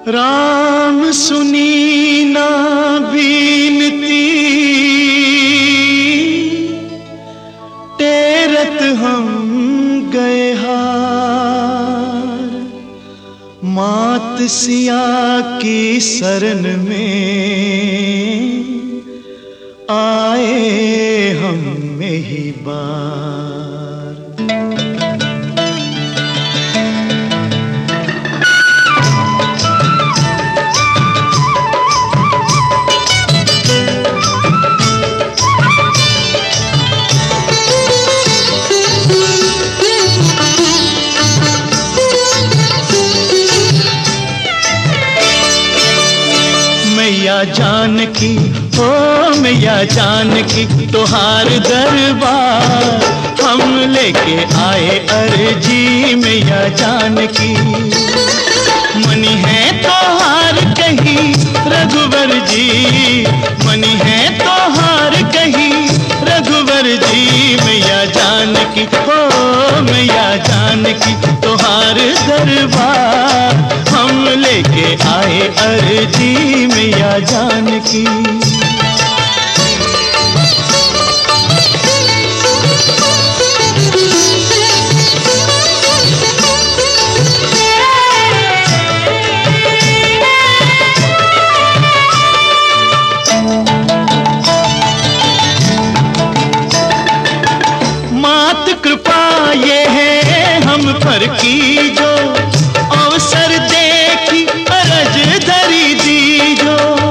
राम सुनी ना बीनती, टेरत हम गए हार। मात सिया की शरण में आए हम में ही बार। मैया जानकी, ओ मैया जानकी, तोहार दरबार हम लेके आए अर्जी। मैया जानकी मनी है तोहार कहीं रघुवर जी, मनी है तोहार कहीं रघुवर जी। मैया जानकी, ओ मैया जानकी, तोहार दरबार हम लेके आए अर्जी। मैया जानकी मात कृपा ये है हम पर की जो, अवसर देखी अरज धरी दी जो।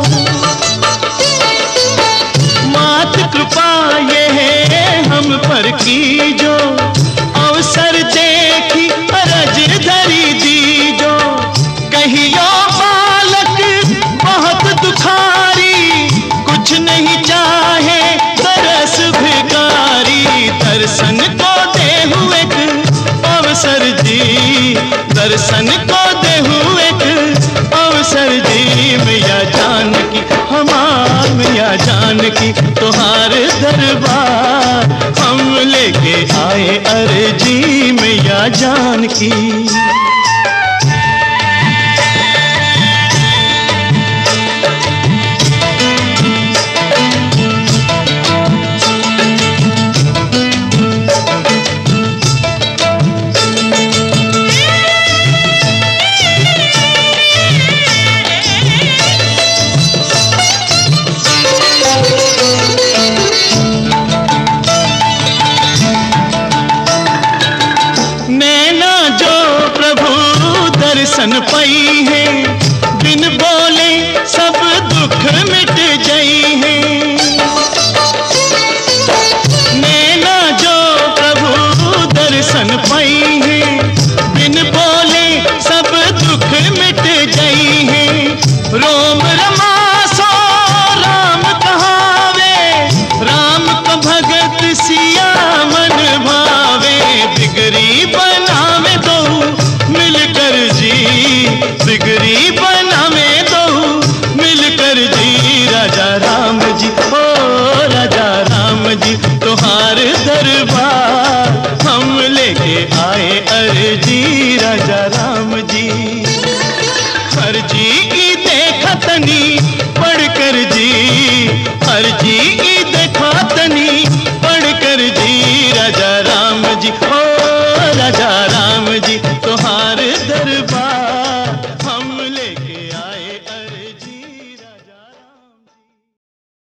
मात कृपा ये है हम पर की जो, अवसर देखी अरज धरी दी जो। कहियो बालक बहुत दुखारी, कुछ नहीं चाहे तरस भिखारी। दर्शन को दे हुए अवसर जी, दर्शन को दे हुए अवसर जी। मैया जानकी, हमार मैया जानकी, तोहार दरबार हम लेके आए अर्जी। मैया जानकी दर्शन पाई है, बिन बोले सब दुख मिट जाई है। नैना जो प्रभु दर्शन पाई है, बिन बोले सब दुख मिट जाई है। रोम रमा सो राम कहावे, राम का भगत सिया मन भावे। बिगड़ी बनावे दो मिलकर जी, बिगड़ी बनावे दो मिलकर जी। राजा राम जी, ओ राजा राम जी, तोहार दरबार हम लेके आए अर्जी। राजा राम जी अर्जी की देखतनी